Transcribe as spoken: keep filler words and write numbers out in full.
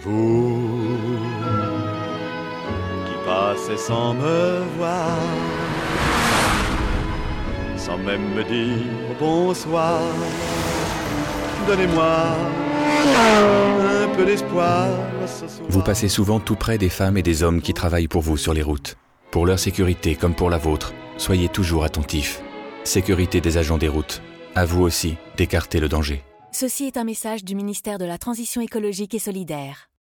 Vous qui passez sans me voir, sans même me dire bonsoir, donnez-moi un peu d'espoir ce soir. Vous passez souvent tout près des femmes et des hommes qui travaillent pour vous sur les routes. Pour leur sécurité comme pour la vôtre, soyez toujours attentifs. Sécurité des agents des routes. À vous aussi d'écarter le danger. Ceci est un message du ministère de la Transition écologique et solidaire.